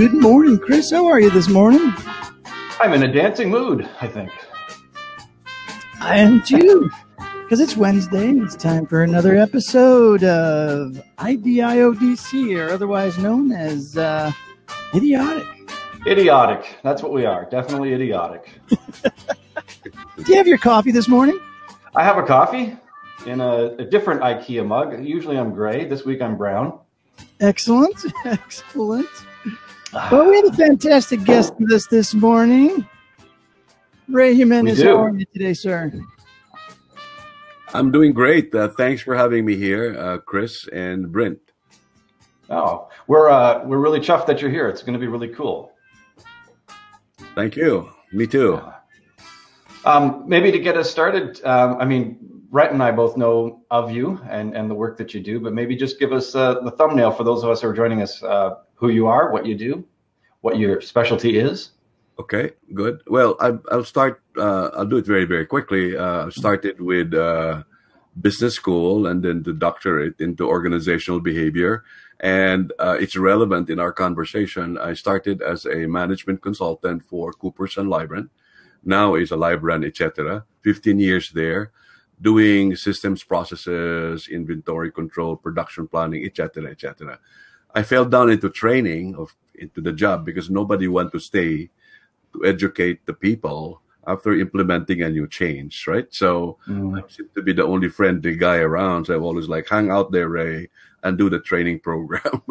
Good morning, Chris. How are you this morning? I'm in a dancing mood, I think. I am too, because it's Wednesday and it's time for another episode of IDIODC, or otherwise known as Idiotic. Idiotic. That's what we are. Definitely idiotic. Do you have your coffee this morning? I have a coffee in a different IKEA mug. Usually I'm gray. This week I'm brown. Excellent. Excellent. Well, we have a fantastic guest with us this morning. Ray Jimenez, how are you today, sir? I'm doing great. Thanks for having me here, Chris and Brent. Oh, we're really chuffed that you're here. It's going to be really cool. Thank you. Me too. Maybe to get us started, Brett and I both know of you and the work that you do, but maybe just give us the thumbnail for those of us who are joining us, who you are, what you do, what your specialty is. Okay, good. Well, I'll start. I'll do it very, very quickly. I started with business school and then the doctorate into organizational behavior. And it's relevant in our conversation. I started as a management consultant for Coopers & Lybrand. Now is a Lybrand, etc. 15 years there, doing systems, processes, inventory control, production planning, etc., etc. I fell down into training into the job because nobody wanted to stay to educate the people after implementing a new change, right? So I seem to be the only friendly guy around. So I'm always like, hang out there, Ray, and do the training program.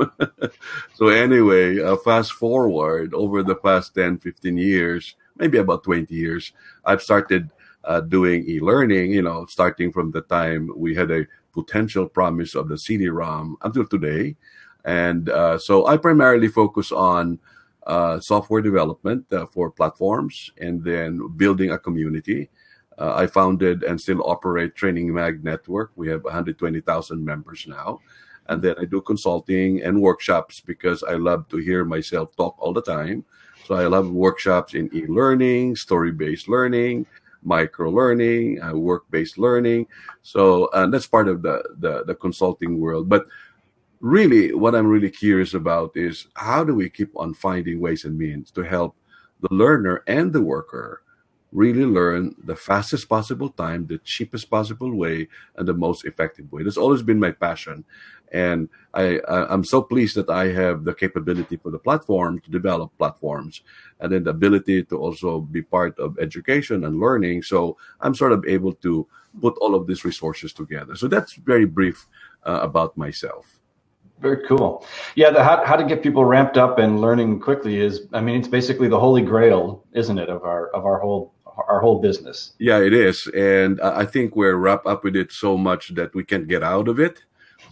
So anyway, fast forward over the past 10, 15 years, maybe about 20 years, I've started doing e-learning, starting from the time we had a potential promise of the CD-ROM until today. And so I primarily focus on software development for platforms and then building a community. I founded and still operate Training Mag Network. We have 120,000 members now. And then I do consulting and workshops because I love to hear myself talk all the time. So I love workshops in e-learning, story-based learning, micro-learning, work-based learning. So that's part of the consulting world. But really, what I'm really curious about is how do we keep on finding ways and means to help the learner and the worker really learn the fastest possible time, the cheapest possible way, and the most effective way. That's always been my passion. And I'm so pleased that I have the capability for the platform to develop platforms and then the ability to also be part of education and learning. So I'm sort of able to put all of these resources together. So that's very brief about myself. Very cool. Yeah, how to get people ramped up and learning quickly is, it's basically the holy grail, isn't it, of our whole business? Yeah, it is. And I think we're wrapped up with it so much that we can't get out of it.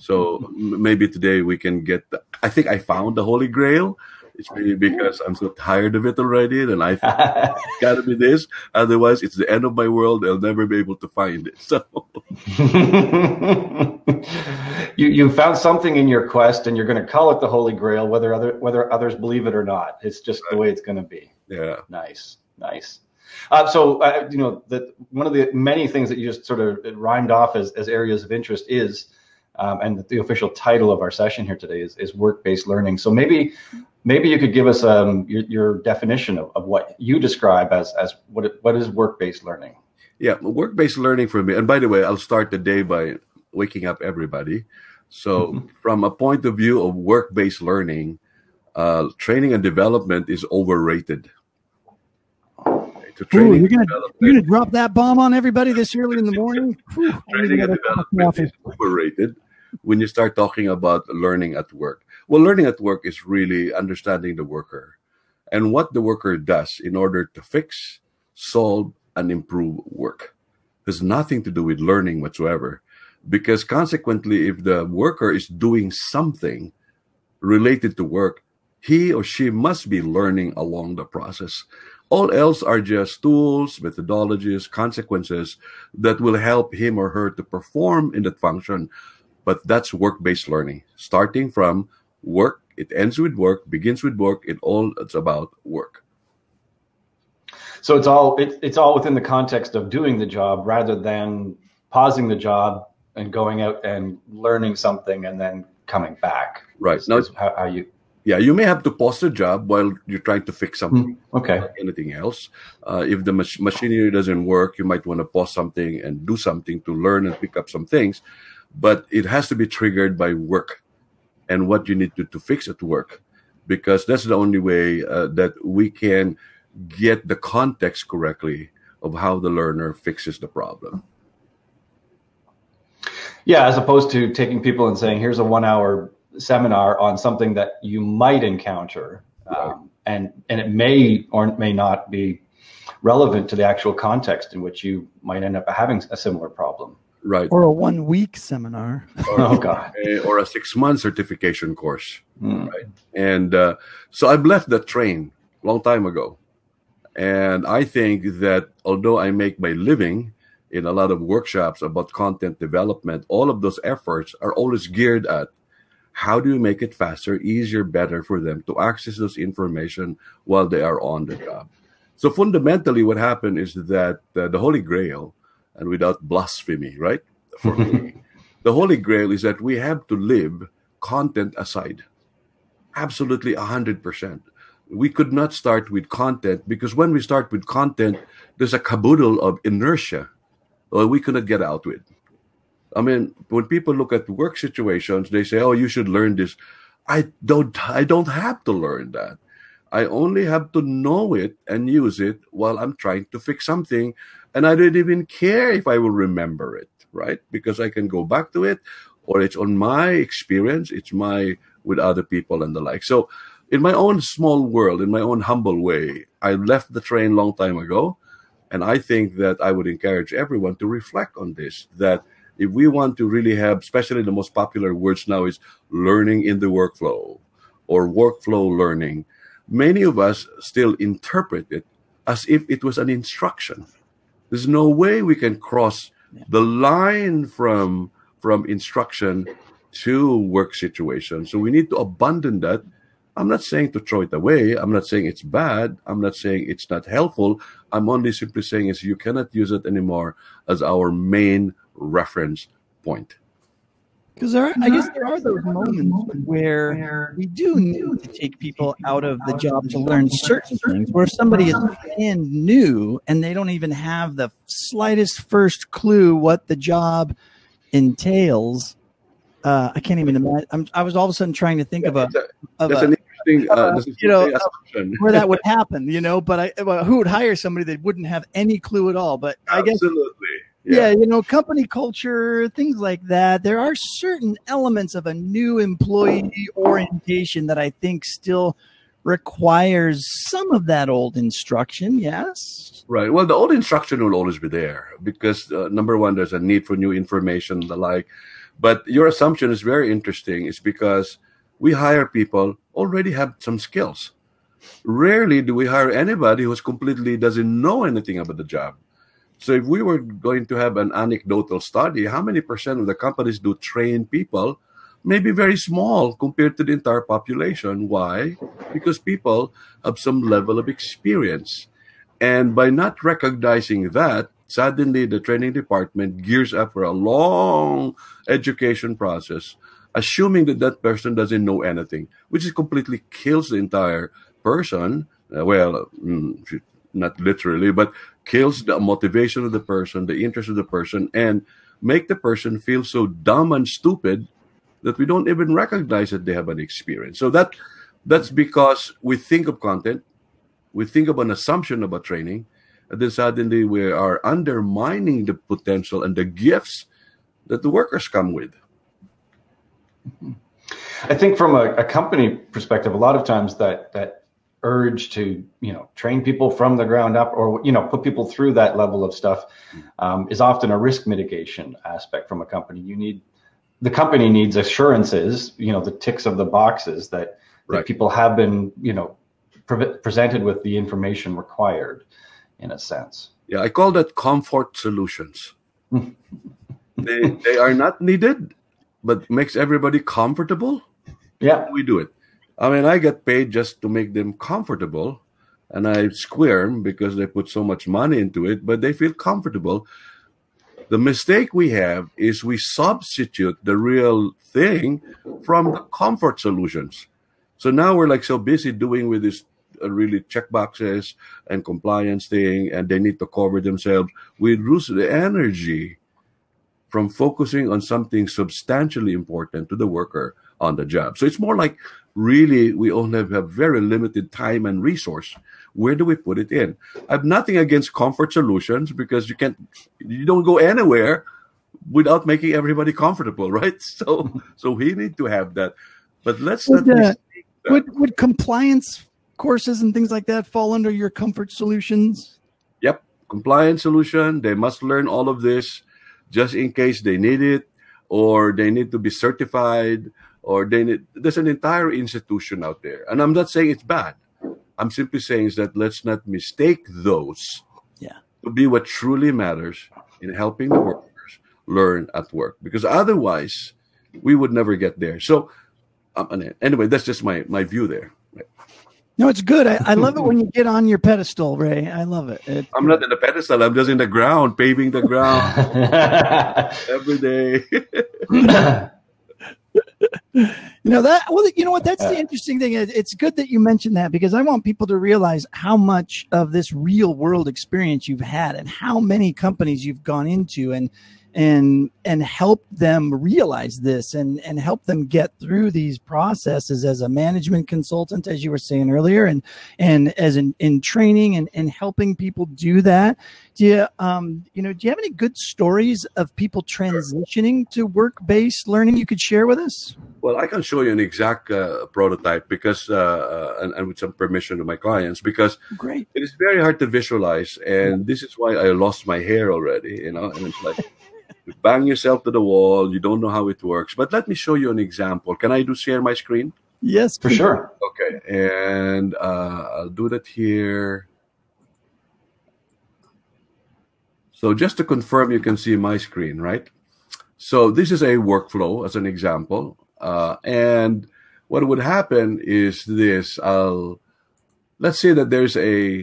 So maybe today we can I think I found the holy grail. It's maybe because I'm so tired of it already, and I think it's got to be this. Otherwise, it's the end of my world. I'll never be able to find it. So you found something in your quest, and you're going to call it the Holy Grail, whether others believe it or not. It's just the way it's going to be. Yeah. Nice. So one of the many things that you just sort of rhymed off as areas of interest is. And the official title of our session here today is work-based learning. So maybe you could give us your definition of what you describe as what is work-based learning. Yeah, work-based learning for me. And by the way, I'll start the day by waking up everybody. So from a point of view of work-based learning, training and development is overrated. You're gonna drop that bomb on everybody this early in the morning? Training and development is overrated when you start talking about learning at work. Well, learning at work is really understanding the worker and what the worker does in order to fix, solve, and improve work. It has nothing to do with learning whatsoever, because consequently, if the worker is doing something related to work, he or she must be learning along the process. All else are just tools, methodologies, consequences that will help him or her to perform in that function. But that's work-based learning. Starting from work, it ends with work, begins with work, it's about work. So it's all within the context of doing the job rather than pausing the job and going out and learning something and then coming back. Right. Now, how you Yeah, you may have to pause the job while you're trying to fix something. Okay. Like anything else. If the machinery doesn't work, you might want to pause something and do something to learn and pick up some things. But it has to be triggered by work and what you need to fix at work, because that's the only way that we can get the context correctly of how the learner fixes the problem. Yeah, as opposed to taking people and saying, here's a 1 hour seminar on something that you might encounter, and it may or may not be relevant to the actual context in which you might end up having a similar problem. Right. Or a 1 week seminar. Oh, God. Or a 6-month certification course. Right. And so I've left that train a long time ago. And I think that although I make my living in a lot of workshops about content development, all of those efforts are always geared at how do you make it faster, easier, better for them to access those information while they are on the job. So fundamentally what happened is that the Holy Grail, and without blasphemy, right? For me, the Holy Grail is that we have to live content aside. Absolutely 100%. We could not start with content, because when we start with content, there's a caboodle of inertia or we cannot get out with. I mean, when people look at work situations, they say, oh, you should learn this. I don't have to learn that. I only have to know it and use it while I'm trying to fix something. And I don't even care if I will remember it, right? Because I can go back to it, or it's on my experience, it's with other people and the like. So in my own small world, in my own humble way, I left the train a long time ago. And I think that I would encourage everyone to reflect on this, that if we want to really have, especially the most popular words now is learning in the workflow or workflow learning, many of us still interpret it as if it was an instruction. There's no way we can cross the line from instruction to work situation. So we need to abandon that. I'm not saying to throw it away. I'm not saying it's bad. I'm not saying it's not helpful. I'm only simply saying is you cannot use it anymore as our main reference point. Because I guess there are those moments where we do need to take people out of the job to learn certain things, where if somebody is brand new and they don't even have the slightest first clue what the job entails, I can't even imagine. I was all of a sudden trying to think of an interesting assumption where that would happen, but who would hire somebody that wouldn't have any clue at all? But I guess yeah, company culture, things like that. There are certain elements of a new employee orientation that I think still requires some of that old instruction. Yes. Right. Well, the old instruction will always be there because number one, there's a need for new information, the like. But your assumption is very interesting. It's because we hire people already have some skills. Rarely do we hire anybody who's completely doesn't know anything about the job. So if we were going to have an anecdotal study, how many percent of the companies do train people? Maybe very small compared to the entire population. Why? Because people have some level of experience. And by not recognizing that, suddenly the training department gears up for a long education process, assuming that that person doesn't know anything, which completely kills the entire person. Not literally, but kills the motivation of the person, the interest of the person, and make the person feel so dumb and stupid that we don't even recognize that they have an experience. So that's because we think of content, we think of an assumption about training, and then suddenly we are undermining the potential and the gifts that the workers come with. I think from a company perspective, a lot of times that urge to train people from the ground up or put people through that level of stuff is often a risk mitigation aspect from a company. The company needs assurances, the ticks of the boxes that people have been presented with the information required, in a sense. Yeah, I call that comfort solutions. they are not needed, but makes everybody comfortable. Yeah, we do it. I mean, I get paid just to make them comfortable, and I squirm because they put so much money into it, but they feel comfortable. The mistake we have is we substitute the real thing from the comfort solutions. So now we're like so busy doing with this really check boxes and compliance thing, and they need to cover themselves. We lose the energy from focusing on something substantially important to the worker on the job. So it's more like really we only have very limited time and resource. Where do we put it in? I have nothing against comfort solutions because you don't go anywhere without making everybody comfortable, right? So we need to have that. But let's not mistake that. Would compliance courses and things like that fall under your comfort solutions? Yep, compliance solution. They must learn all of this just in case they need it, or they need to be certified, or there's an entire institution out there. And I'm not saying it's bad. I'm simply saying is that let's not mistake those to be what truly matters in helping the workers learn at work, because otherwise we would never get there. So anyway, that's just my view there. Right. No, it's good. I love it when you get on your pedestal, Ray. I love it. I'm not in the pedestal. I'm just in the ground, paving the ground every day. You know that. Well, you know what? That's the interesting thing. It's good that you mentioned that, because I want people to realize how much of this real world experience you've had and how many companies you've gone into and help them realize this and help them get through these processes as a management consultant, as you were saying earlier, and as in training and helping people do that. Do you have any good stories of people transitioning to work-based learning you could share with us? Well, I can show you an exact prototype because, and with some permission to my clients, because Great. It is very hard to visualize, and this is why I lost my hair already. And it's like you bang yourself to the wall. You don't know how it works. But let me show you an example. Can I share my screen? Yes, for sure. Okay, and I'll do that here. So just to confirm, you can see my screen, right? So this is a workflow as an example. And what would happen is this. Let's say that there's a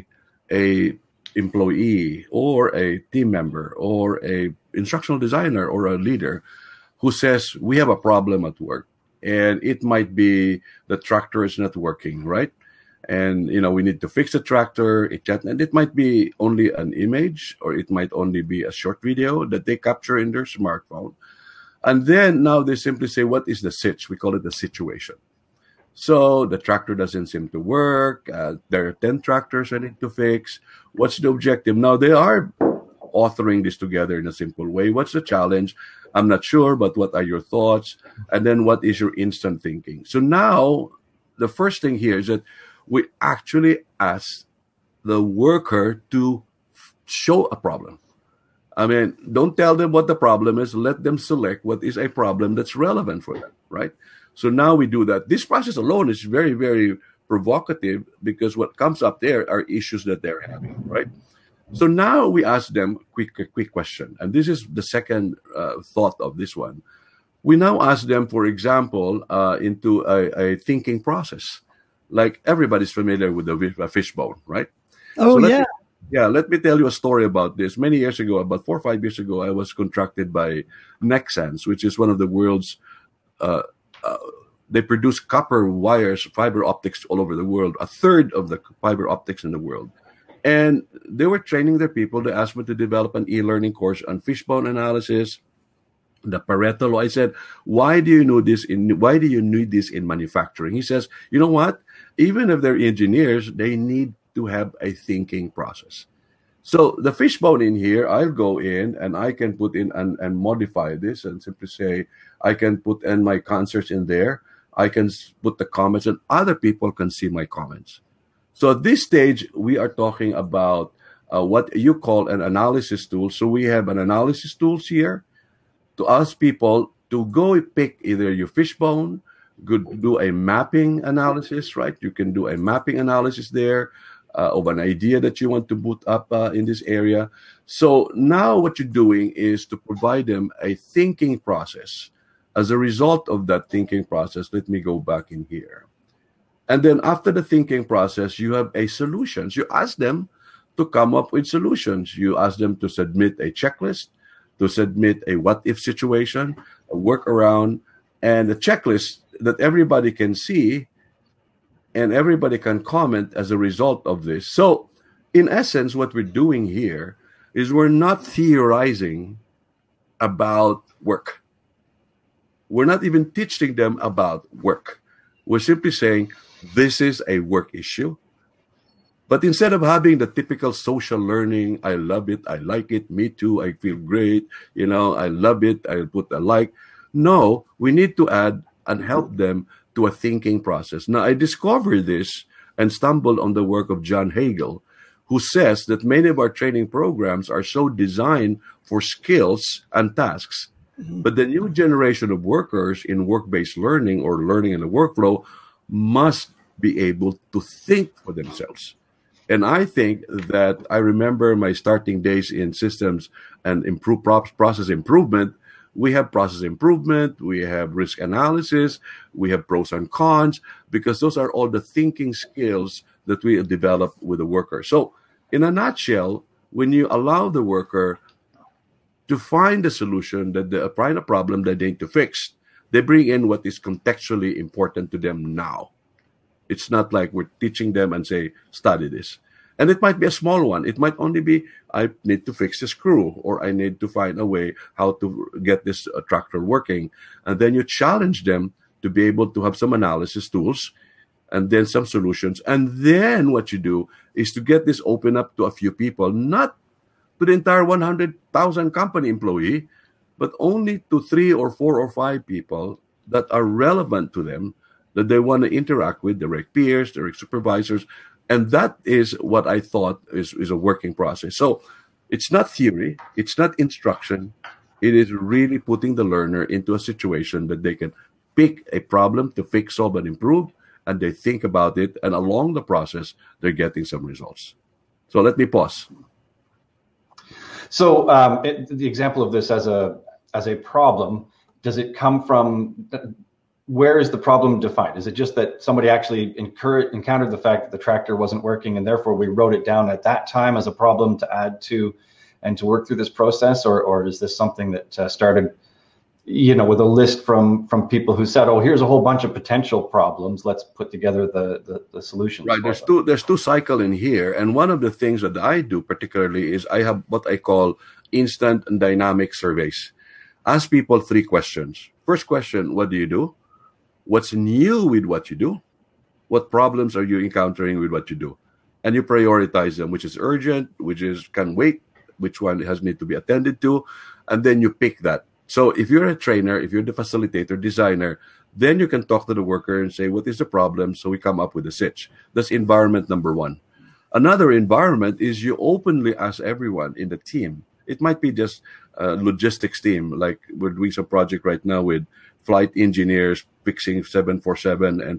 employee or a team member or a instructional designer or a leader who says, we have a problem at work. And it might be the tractor is not working, right? And, we need to fix the tractor. And it might be only an image, or it might only be a short video that they capture in their smartphone. And then now they simply say, what is the sitch? We call it the situation. So the tractor doesn't seem to work. There are 10 tractors I need to fix. What's the objective? Now they are authoring this together in a simple way. What's the challenge? I'm not sure, but what are your thoughts? And then what is your instant thinking? So now the first thing here is that we actually ask the worker to show a problem. I mean, don't tell them what the problem is. Let them select what is a problem that's relevant for them, right? So now we do that. This process alone is very, very provocative, because what comes up there are issues that they're having, right? So now we ask them a quick question. And this is the second thought of this one. We now ask them, for example, into a thinking process. Like everybody's familiar with a fishbone, right? Oh, so let me tell you a story about this. Many years ago, about 4 or 5 years ago, I was contracted by Nexans, which is one of the world's, they produce copper wires, fiber optics all over the world, a third of the fiber optics in the world. And they were training their people. They asked me to develop an e-learning course on fishbone analysis, the Pareto law. I said, why do you need this in manufacturing? He says, you know what? Even if they're engineers, they need to have a thinking process. So the fishbone in here, I'll go in and I can put in and modify this and simply say, I can put in my concerts in there. I can put the comments and other people can see my comments. So at this stage, we are talking about what you call an analysis tool. So we have an analysis tools here to ask people to go pick either your fishbone, do a mapping analysis, right? You can do a mapping analysis there of an idea that you want to put up in this area. So now what you're doing is to provide them a thinking process. As a result of that thinking process, let me go back in here. And then after the thinking process, you have a solutions. You ask them to come up with solutions. You ask them to submit a checklist, to submit a what-if situation, a workaround, and a checklist that everybody can see and everybody can comment as a result of this. So, in essence, what we're doing here is we're not theorizing about work. We're not even teaching them about work. We're simply saying, this is a work issue. But instead of having the typical social learning, I love it, I like it, me too, I feel great, I love it, I put a like. No, we need to add and help them to a thinking process. Now, I discovered this and stumbled on the work of John Hagel, who says that many of our training programs are so designed for skills and tasks. But the new generation of workers in work-based learning or learning in a workflow must be able to think for themselves. And I think that I remember my starting days in systems and process improvement. We have process improvement, we have risk analysis, we have pros and cons, because those are all the thinking skills that we develop with the worker. So in a nutshell, when you allow the worker to find a solution that they find a problem that they need to fix, they bring in what is contextually important to them now. It's not like we're teaching them and say, study this. And it might be a small one. It might only be, I need to fix the screw, or I need to find a way how to get this tractor working. And then you challenge them to be able to have some analysis tools and then some solutions. And then what you do is to get this open up to a few people, not to the entire 100,000 company employee, but only to 3 or 4 or 5 people that are relevant to them, that they want to interact with, direct peers, direct supervisors. And that is what I thought is a working process. So it's not theory, it's not instruction. It is really putting the learner into a situation that they can pick a problem to fix, solve, and improve, and they think about it, and along the process, they're getting some results. So let me pause. So the example of this as a problem, does it come from, where is the problem defined? Is it just that somebody actually encountered the fact that the tractor wasn't working, and therefore we wrote it down at that time as a problem to add to and to work through this process? Or is this something that started, with a list from people who said, oh, here's a whole bunch of potential problems, let's put together the solutions? Right, there's two cycle in here. And one of the things that I do particularly is I have what I call instant and dynamic surveys. Ask people 3 questions. First question, what do you do? What's new with what you do? What problems are you encountering with what you do? And you prioritize them, which is urgent, which is can wait, which one has need to be attended to, and then you pick that. So if you're a trainer, if you're the facilitator, designer, then you can talk to the worker and say, what is the problem? So we come up with a sitch. That's environment number 1. Another environment is you openly ask everyone in the team. It might be just a logistics team, like we're doing some project right now with flight engineers fixing 747 and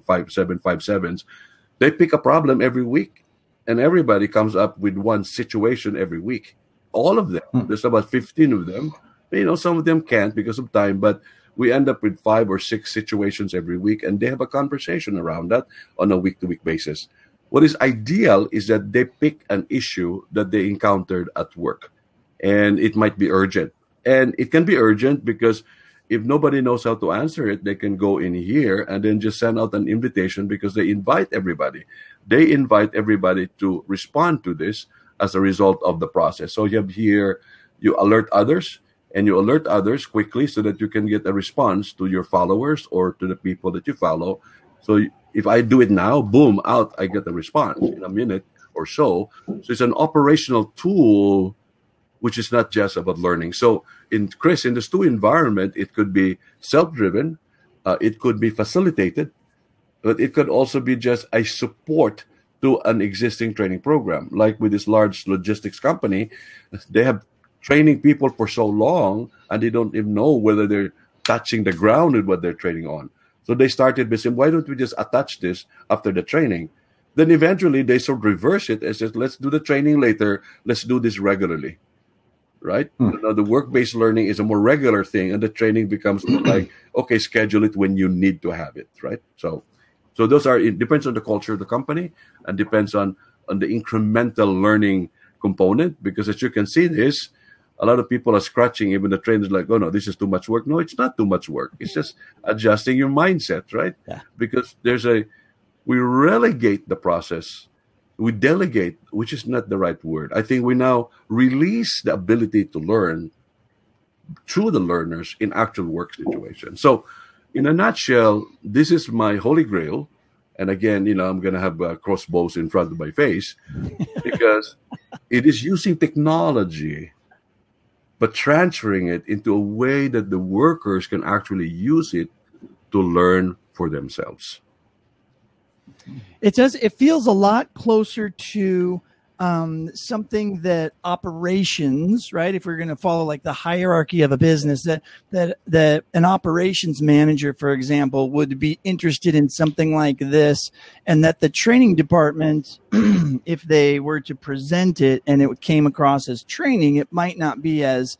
757s. They pick a problem every week, and everybody comes up with one situation every week. All of them. There's about 15 of them. Some of them can't because of time, but we end up with 5 or 6 situations every week, and they have a conversation around that on a week-to-week basis. What is ideal is that they pick an issue that they encountered at work, and it might be urgent. And it can be urgent because if nobody knows how to answer it, they can go in here and then just send out an invitation, because they invite everybody. They invite everybody to respond to this as a result of the process. So you have here, you alert others, and you alert others quickly so that you can get a response to your followers or to the people that you follow. So if I do it now, boom, out, I get a response in a minute or so. So it's an operational tool, which is not just about learning. So in this 2 environment, it could be self-driven, it could be facilitated, but it could also be just a support to an existing training program. Like with this large logistics company, they have training people for so long, and they don't even know whether they're touching the ground with what they're training on. So they started by saying, why don't we just attach this after the training? Then eventually they sort of reverse it and says, let's do the training later, let's do this regularly. Right? The work-based learning is a more regular thing, and the training becomes like, okay, schedule it when you need to have it, right? So those are, it depends on the culture of the company, and depends on the incremental learning component, because as you can see this, a lot of people are scratching, even the trainers like, oh no, this is too much work. No, it's not too much work. It's just adjusting your mindset, right? Yeah. Because we relegate the process. We delegate, which is not the right word. I think we now release the ability to learn through the learners in actual work situations. So, in a nutshell, this is my holy grail. And again, I'm going to have crossbows in front of my face because it is using technology, but transferring it into a way that the workers can actually use it to learn for themselves. It does. It feels a lot closer to something that operations, right? If we're going to follow like the hierarchy of a business, that an operations manager, for example, would be interested in something like this, and that the training department, if they were to present it and it came across as training, it might not be as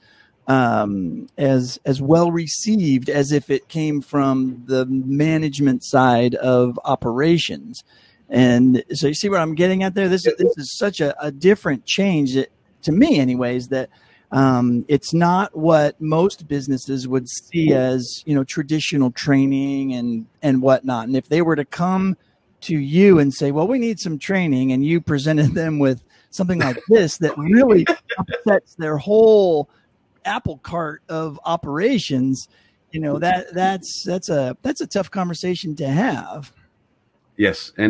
well received as if it came from the management side of operations. And so you see what I'm getting at there? This is such a different change to me anyways, that it's not what most businesses would see as, traditional training and whatnot. And if they were to come to you and say, well, we need some training, and you presented them with something like this that really upsets their whole apple cart of operations, that's a tough conversation to have. Yes, and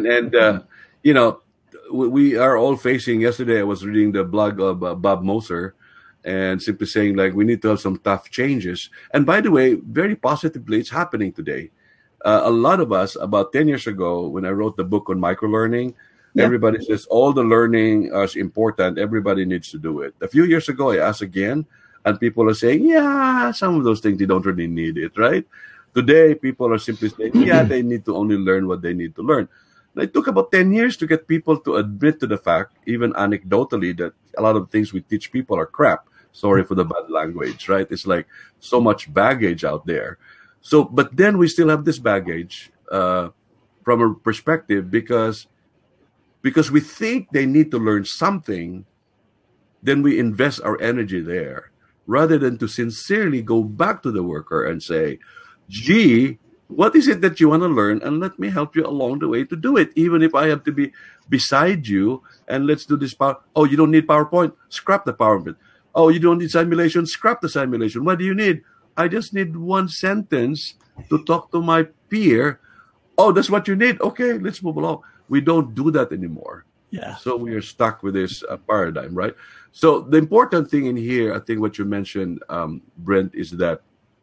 we are all facing. Yesterday, I was reading the blog of Bob Moser, and simply saying like we need to have some tough changes. And by the way, very positively, it's happening today. A lot of us, about 10 years ago, when I wrote the book on microlearning, everybody says all the learning is important. Everybody needs to do it. A few years ago, I asked again, and people are saying, yeah, some of those things, they don't really need it, right? Today, people are simply saying, yeah, they need to only learn what they need to learn. And it took about 10 years to get people to admit to the fact, even anecdotally, that a lot of things we teach people are crap. Sorry for the bad language, right? It's like so much baggage out there. So, but then we still have this baggage from a perspective because we think they need to learn something, then we invest our energy there rather than to sincerely go back to the worker and say, gee, what is it that you want to learn? And let me help you along the way to do it, even if I have to be beside you. And let's do this. Oh, you don't need PowerPoint? Scrap the PowerPoint. Oh, you don't need simulation? Scrap the simulation. What do you need? I just need one sentence to talk to my peer. Oh, that's what you need? Okay, let's move along. We don't do that anymore. Yeah. So we are stuck with this paradigm, right? So the important thing in here, I think what you mentioned, Brent, is that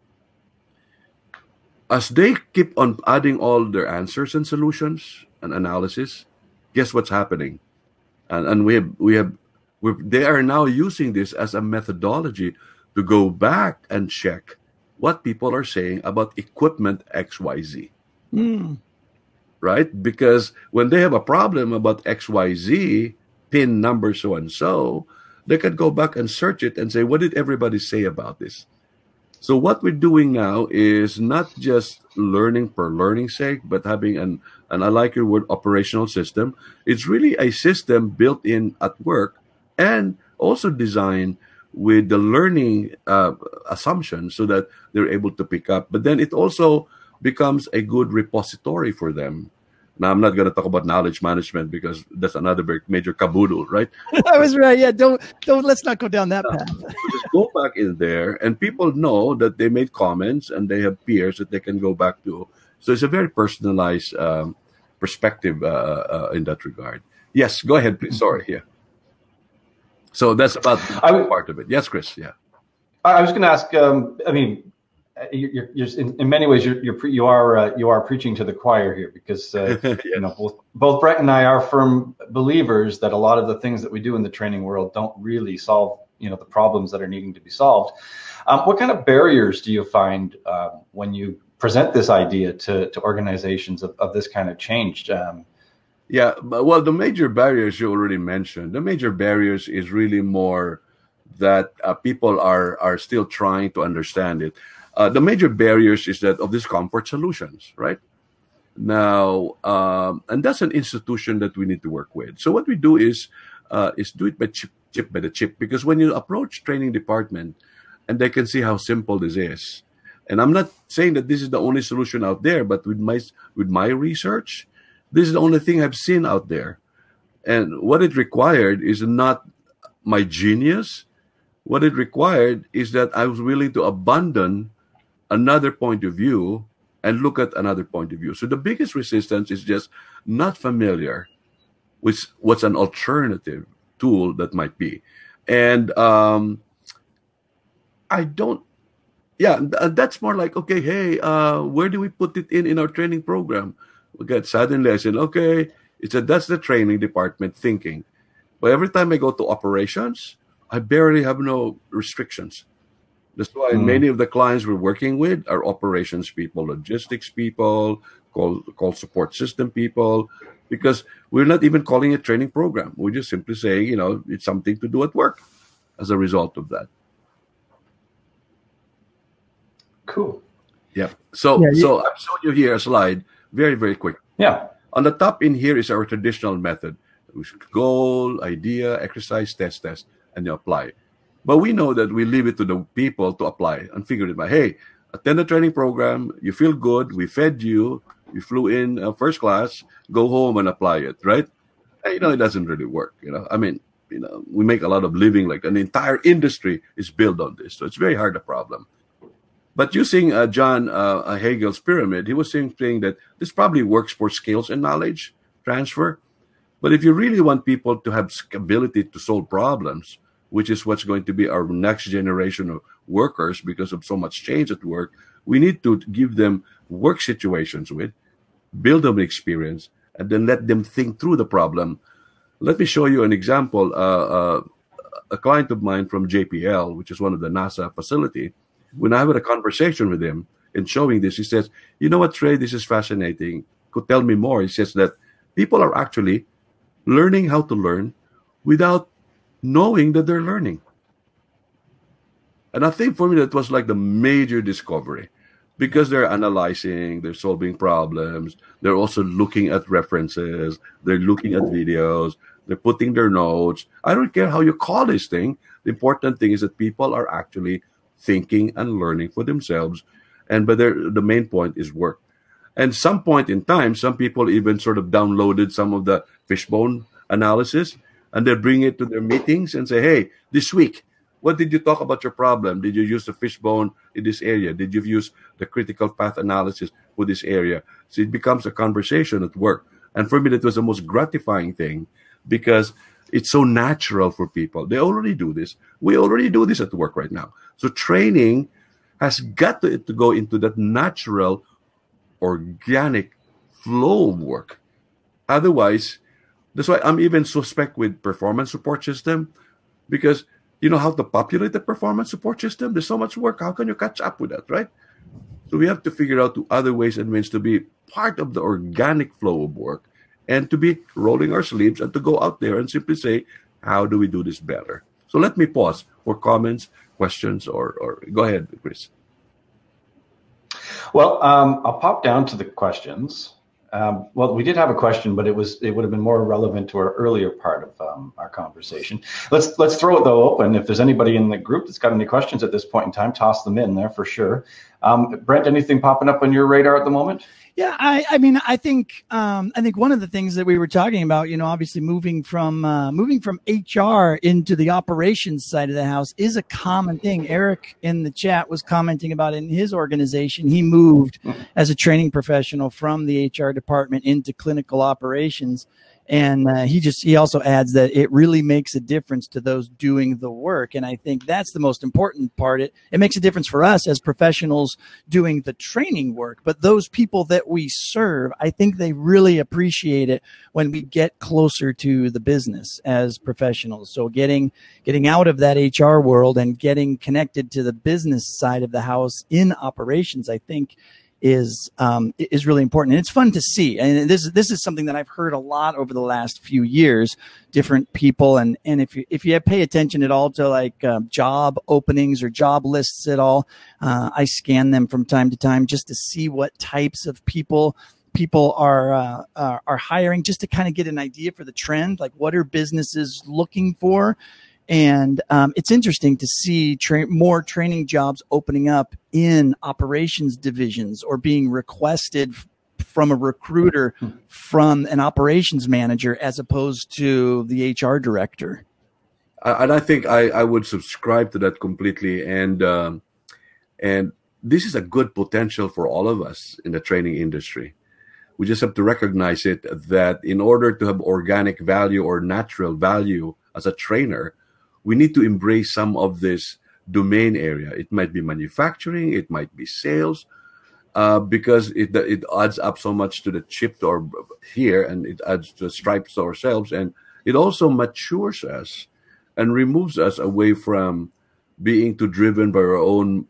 as they keep on adding all their answers and solutions and analysis, guess what's happening? And they are now using this as a methodology to go back and check what people are saying about equipment XYZ. Right? Because when they have a problem about XYZ, pin number so and so, they can go back and search it and say, what did everybody say about this? So what we're doing now is not just learning for learning's sake, but having and I like your word, operational system. It's really a system built in at work and also designed with the learning assumptions so that they're able to pick up. But then it also becomes a good repository for them. Now, I'm not going to talk about knowledge management because that's another very major caboodle, right? I was right. Yeah, don't. Let's not go down that path. Just go back in there, and people know that they made comments, and they have peers that they can go back to. So it's a very personalized perspective in that regard. Yes, go ahead, please. Sorry, yeah. So that's about part of it. Yes, Chris. Yeah. I was going to ask. I mean, you're in many ways you are preaching to the choir here because Yes. both Brent and I are firm believers that a lot of the things that we do in the training world don't really solve the problems that are needing to be solved. What kind of barriers do you find when you present this idea to organizations of this kind of change? Yeah, well, the major barriers you already mentioned. The major barriers is really more that people are still trying to understand it. The major barriers is that of these comfort solutions, right? Now, and that's an institution that we need to work with. So what we do is do it by chip by the chip, because when you approach training department and they can see how simple this is, and I'm not saying that this is the only solution out there, but with my research, This is the only thing I've seen out there. And what it required is not my genius. What it required is that I was willing to abandon another point of view and look at another point of view. So the biggest resistance is just not familiar with what's an alternative tool that might be. And I don't, yeah, that's more like, okay, hey, where do we put it in our training program? Suddenly I said, okay, that's the training department thinking. But every time I go to operations, I barely have no restrictions. That's why many of the clients we're working with are operations people, logistics people, call support system people, because we're not even calling it training program. We're just simply saying, it's something to do at work as a result of that. Cool. Yeah. So I'm showing you here a slide, very, very quick. Yeah. On the top in here is our traditional method. Goal, idea, exercise, test, and you apply. But we know that we leave it to the people to apply and figure it out. Hey, attend the training program. You feel good. We fed you. You flew in first class. Go home and apply it, right? And, it doesn't really work. I mean, we make a lot of living, like an entire industry is built on this. So it's very hard a problem. But using John Hagel's pyramid, he was saying that this probably works for skills and knowledge transfer. But if you really want people to have ability to solve problems, which is what's going to be our next generation of workers because of so much change at work, we need to give them work situations build them experience, and then let them think through the problem. Let me show you an example. A client of mine from JPL, which is one of the NASA facility, when I had a conversation with him and showing this, he says, you know what, Trey, this is fascinating. Could tell me more. He says that people are actually learning how to learn without knowing that they're learning. And I think for me, that was like the major discovery because they're analyzing, they're solving problems. They're also looking at references. They're looking at videos. They're putting their notes. I don't care how you call this thing. The important thing is that people are actually thinking and learning for themselves. But the main point is work. And some point in time, some people even sort of downloaded some of the fishbone analysis, and they bring it to their meetings and say, hey, this week, what did you talk about your problem? Did you use the fishbone in this area? Did you use the critical path analysis for this area? So it becomes a conversation at work. And for me, that was the most gratifying thing because it's so natural for people. They already do this. We already do this at work right now. So training has got to go into that natural, organic flow of work. Otherwise, that's why I'm even suspect with performance support system, because you know how to populate the performance support system? There's so much work. How can you catch up with that, right? So we have to figure out other ways and means to be part of the organic flow of work and to be rolling our sleeves and to go out there and simply say, how do we do this better? So let me pause for comments, questions, or go ahead, Chris. Well, I'll pop down to the questions. Well, we did have a question, but it would have been more relevant to our earlier part of our conversation. Let's throw it though open. If there's anybody in the group that's got any questions at this point in time, toss them in there for sure. Brent, anything popping up on your radar at the moment? Yeah, I think one of the things that we were talking about, obviously moving from HR into the operations side of the house is a common thing. Eric in the chat was commenting about in his organization, he moved as a training professional from the HR department into clinical operations. And he also adds that it really makes a difference to those doing the work. And I think that's the most important part. It makes a difference for us as professionals doing the training work. But those people that we serve, I think they really appreciate it when we get closer to the business as professionals. So getting out of that HR world and getting connected to the business side of the house in operations, I think is really important. And it's fun to see. And this is something that I've heard a lot over the last few years, different people. And if you pay attention at all to like job openings or job lists at all, I scan them from time to time just to see what types of people are hiring, just to kind of get an idea for the trend, like what are businesses looking for. And it's interesting to see more training jobs opening up in operations divisions or being requested from a recruiter, from an operations manager, as opposed to the HR director. And I think I would subscribe to that completely. And this is a good potential for all of us in the training industry. We just have to recognize it, that in order to have organic value or natural value as a trainer, we need to embrace some of this domain area. It might be manufacturing, it might be sales, because it adds up so much to the chip or here, and it adds to the stripes to ourselves, and it also matures us and removes us away from being too driven by our own,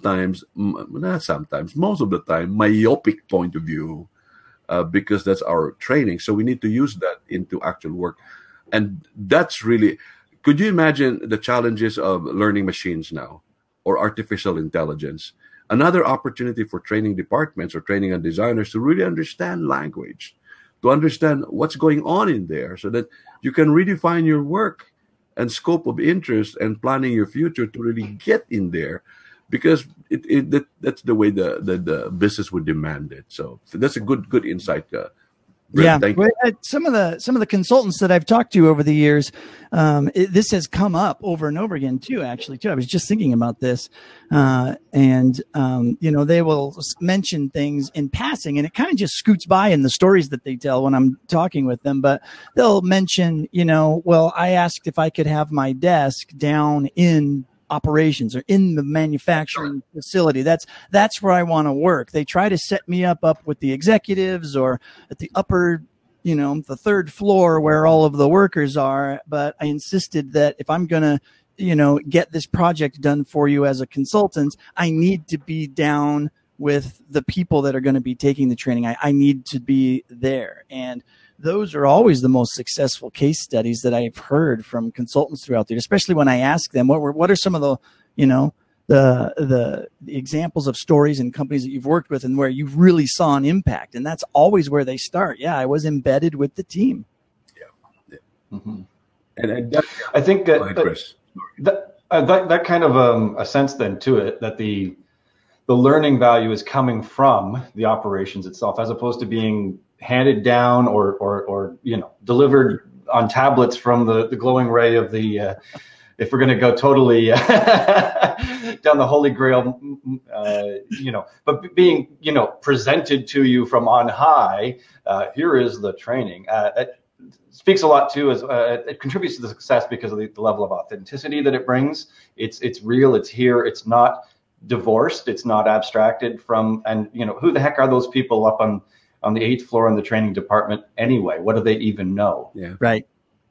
most of the time, myopic point of view, because that's our training. So we need to use that into actual work. And that's really, could you imagine the challenges of learning machines now or artificial intelligence? Another opportunity for training departments or training and designers to really understand language, to understand what's going on in there so that you can redefine your work and scope of interest and planning your future to really get in there, because that's the way the business would demand it. So that's a good insight. Yeah, some of the consultants that I've talked to over the years, this has come up over and over again too. Actually, I was just thinking about this, and they will mention things in passing, and it kind of just scoots by in the stories that they tell when I'm talking with them. But they'll mention, well, I asked if I could have my desk down in operations or in the manufacturing facility. That's where I want to work. They try to set me up with the executives or at the upper, the third floor where all of the workers are. But I insisted that if I'm going to, get this project done for you as a consultant, I need to be down with the people that are going to be taking the training. I need to be there. And those are always the most successful case studies that I've heard from consultants throughout the year, especially when I ask them what are some of the, the examples of stories and companies that you've worked with and where you really saw an impact. And that's always where they start. Yeah, I was embedded with the team. Yeah. Mm-hmm. And I think that kind of a sense then to it, that the learning value is coming from the operations itself, as opposed to being handed down or delivered on tablets from the glowing ray of the if we're going to go totally down the holy grail, but being presented to you from on high. Here is the training. It speaks a lot too, as it contributes to the success because of the level of authenticity that it brings. It's real, it's here, it's not divorced, it's not abstracted from, and who the heck are those people up on the 8th floor in the training department anyway? What do they even know? Yeah. Right.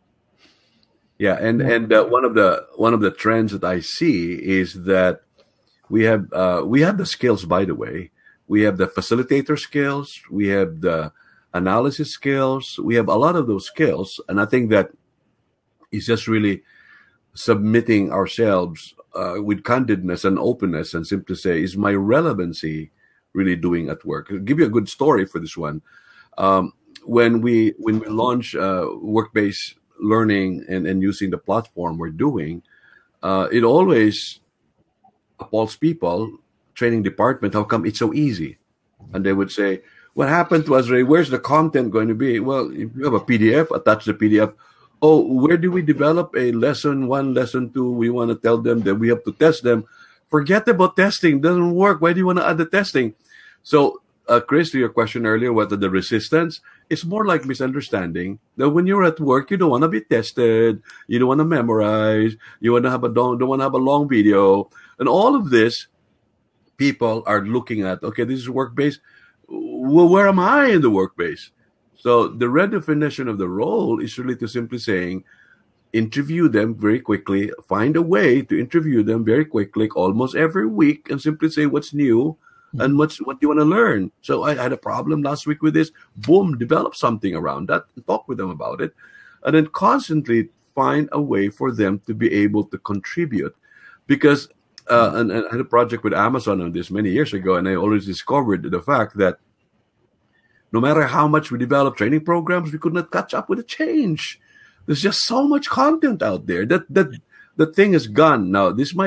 Yeah. And one of the trends that I see is that we have the skills, by the way. We have the facilitator skills. We have the analysis skills. We have a lot of those skills. And I think that it's just really submitting ourselves with candidness and openness and simply say, is my relevancy really doing at work? I'll give you a good story for this one. When we launch work-based learning and using the platform we're doing, it always appalls people, training department, how come it's so easy? And they would say, what happened to us, Ray? Where's the content going to be? Well, if you have a PDF, attach the PDF. Oh, where do we develop a lesson 1, lesson 2? We want to tell them that we have to test them. Forget about testing. Doesn't work. Why do you want to add the testing? So, Chris, to your question earlier, what are the resistance? It's more like misunderstanding that when you're at work, you don't want to be tested. You don't want to memorize. You want to don't want to have a long video. And all of this, people are looking at, okay, this is work-based. Well, where am I in the work-based? So the redefinition of the role is really to simply saying, interview them very quickly, find a way to interview them very quickly, almost every week, and simply say what's new and what do you want to learn. So I had a problem last week with this. Boom, develop something around that and talk with them about it. And then constantly find a way for them to be able to contribute. Because, and I had a project with Amazon on this many years ago, and I always discovered the fact that no matter how much we develop training programs, we could not catch up with the change. There's just so much content out there that the thing is gone. Now, this might,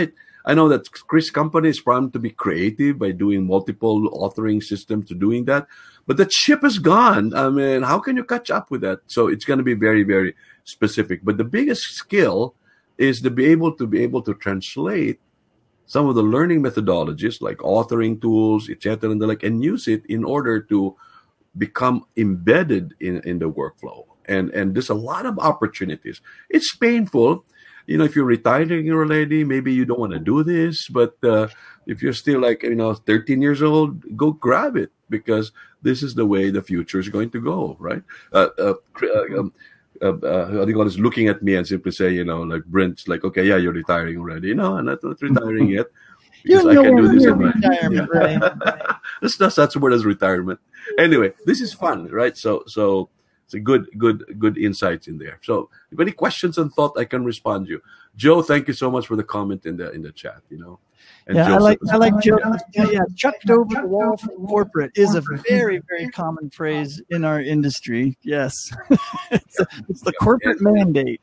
I know that Chris Company is primed to be creative by doing multiple authoring systems to doing that, but that ship is gone. I mean, how can you catch up with that? So it's going to be very, very specific. But the biggest skill is to be able to translate some of the learning methodologies like authoring tools, etc., and the like, and use it in order to become embedded in the workflow. And there's a lot of opportunities. It's painful. If you're retiring already, maybe you don't want to do this, but if you're still 13 years old, go grab it, because this is the way the future is going to go, right? What do you call this? Looking at me and simply say, like Brent's like, okay, yeah, you're retiring already. No, I'm not retiring yet. Because I can do this in my retirement, right? That's not such a word as retirement. Anyway, this is fun, right? So it's a good insights in there. So if any questions and thought, I can respond to you. Joe, thank you so much for the comment in the chat. And yeah, I like Joe. Yeah, chucked over the wall from corporate is a very, very common phrase in our industry. Yes, it's the corporate mandate.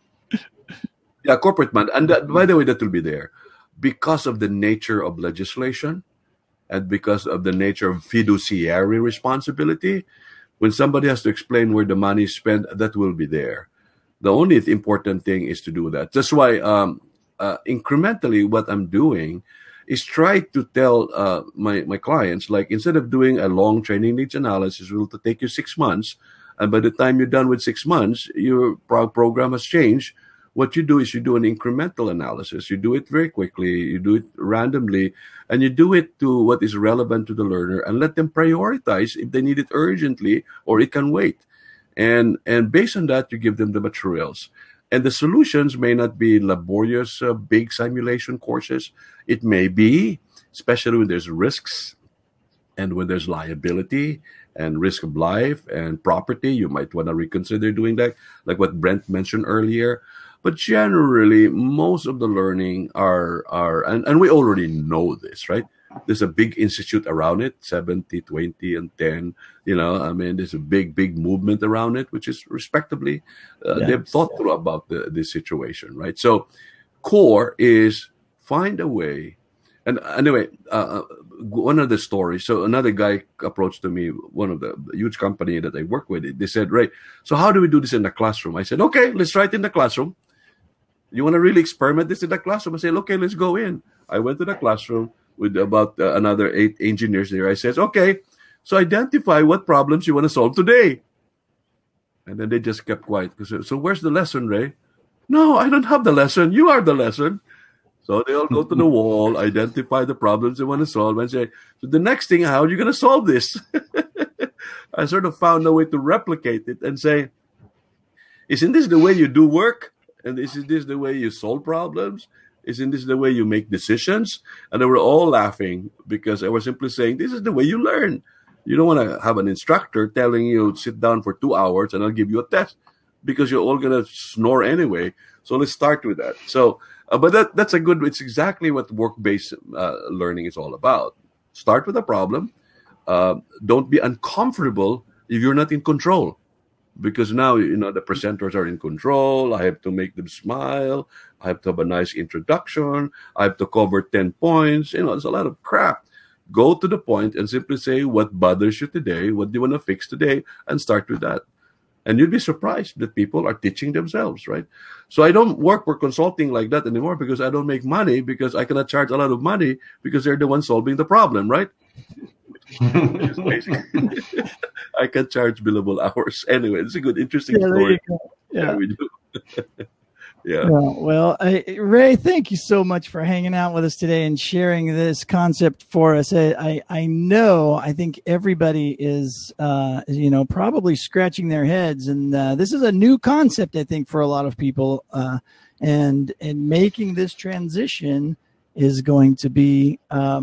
Yeah, corporate mandate. And that, by the way, that will be there because of the nature of legislation and because of the nature of fiduciary responsibility. When somebody has to explain where the money is spent, that will be there. The only important thing is to do that. That's why incrementally what I'm doing is try to tell my clients, like, instead of doing a long training needs analysis, it will take you 6 months. And by the time you're done with 6 months, your program has changed. What you do is you do an incremental analysis. You do it very quickly. You do it randomly. And you do it to what is relevant to the learner and let them prioritize if they need it urgently or it can wait. And based on that, you give them the materials. And the solutions may not be laborious, big simulation courses. It may be, especially when there's risks and when there's liability and risk of life and property, you might want to reconsider doing that, like what Brent mentioned earlier. But generally, most of the learning and we already know this, right? There's a big institute around it, 70, 20, and 10. There's a big movement around it, which is respectably, they've thought through about this situation, right? So core is find a way. And anyway, one of the stories, so another guy approached to me, one of the huge company that I work with, they said, Ray, so how do we do this in the classroom? I said, okay, let's try it in the classroom. You want to really experiment this in the classroom? I said, okay, let's go in. I went to the classroom with about another 8 engineers there. I said, okay, so identify what problems you want to solve today. And then they just kept quiet. So where's the lesson, Ray? No, I don't have the lesson. You are the lesson. So they all go to the wall, identify the problems they want to solve, and say, so the next thing, how are you going to solve this? I sort of found a way to replicate it and say, isn't this the way you do work? And isn't this the way you solve problems? Isn't this the way you make decisions? And they were all laughing because I was simply saying, this is the way you learn. You don't want to have an instructor telling you, sit down for 2 hours and I'll give you a test, because you're all going to snore anyway. So let's start with that. So, but that's it's exactly what work-based learning is all about. Start with a problem. Don't be uncomfortable if you're not in control. Because now, the presenters are in control. I have to make them smile. I have to have a nice introduction. I have to cover 10 points. There's a lot of crap. Go to the point and simply say, what bothers you today? What do you want to fix today? And start with that. And you'd be surprised that people are teaching themselves, right? So I don't work for consulting like that anymore because I don't make money, because I cannot charge a lot of money because they're the ones solving the problem, right? I can charge billable hours. Anyway, it's a good, interesting story. Yeah, we do. Yeah. Well, Ray, thank you so much for hanging out with us today and sharing this concept for us. I think everybody is, probably scratching their heads, and this is a new concept, I think, for a lot of people. And making this transition is going to be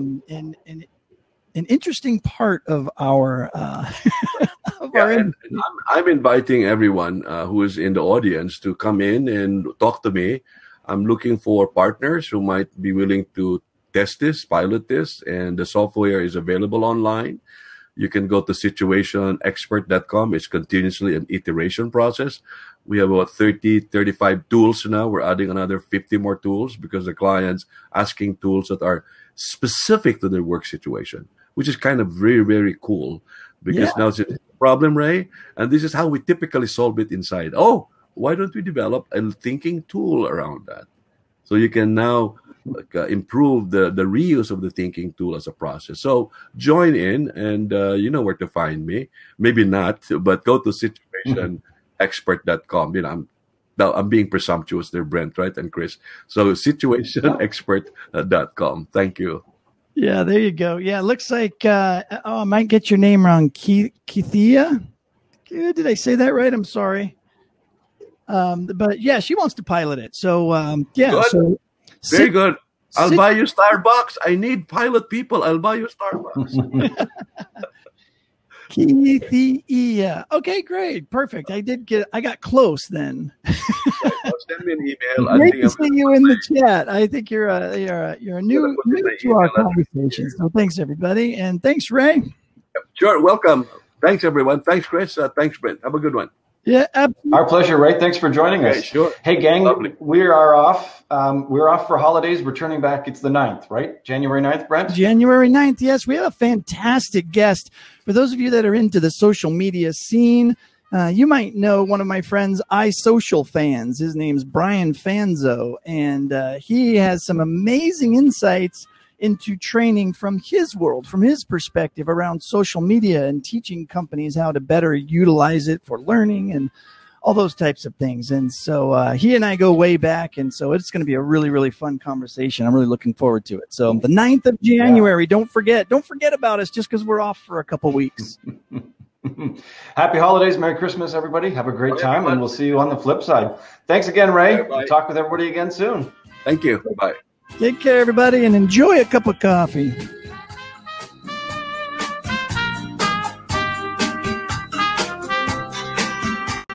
an interesting part of our and I'm inviting everyone who is in the audience to come in and talk to me. I'm looking for partners who might be willing to test this, pilot this, and the software is available online. You can go to situationexpert.com. It's continuously an iteration process. We have about 30, 35 tools now. We're adding another 50 more tools because the client's asking tools that are specific to their work situation, which is kind of very, very cool because now it's a problem, Ray, and this is how we typically solve it inside. Oh, why don't we develop a thinking tool around that? So you can now improve the reuse of the thinking tool as a process. So join in, and you know where to find me. Maybe not, but go to situationexpert.com. You know, I'm being presumptuous there, Brent, right, and Chris. So situationexpert.com. Thank you. Yeah, there you go. Yeah, it looks like I might get your name wrong. Keithia? Did I say that right? I'm sorry. But yeah, she wants to pilot it. So yeah, good. So very good. I'll buy you Starbucks. I need pilot people. I'll buy you Starbucks. Keithia. Okay, great, perfect. I got close then. Send me an email. Great to see you in the chat. I think you're new to our conversation. So thanks everybody, and thanks Ray. Sure, welcome. Thanks everyone. Thanks Chris. Thanks Brent. Have a good one. Yeah, absolutely. Our pleasure, Ray. Thanks for joining us. Sure. Hey, gang, Lovely. we are off. We're off for holidays. Returning back, it's the 9th, right? January 9th, Brent? January 9th, yes. We have a fantastic guest. For those of you that are into the social media scene, you might know one of my friends, iSocial Fans. His name's Brian Fanzo, and he has some amazing insights into training from his world, from his perspective around social media and teaching companies how to better utilize it for learning and all those types of things. And so he and I go way back, and so it's going to be a really, really fun conversation. I'm really looking forward to it. So the 9th of January, don't forget about us just because we're off for a couple weeks. Happy holidays. Merry Christmas, everybody. Have a great time, and we'll see you on the flip side. Thanks again, Ray. We'll talk with everybody again soon. Thank you. Bye. Take care, everybody, and enjoy a cup of coffee.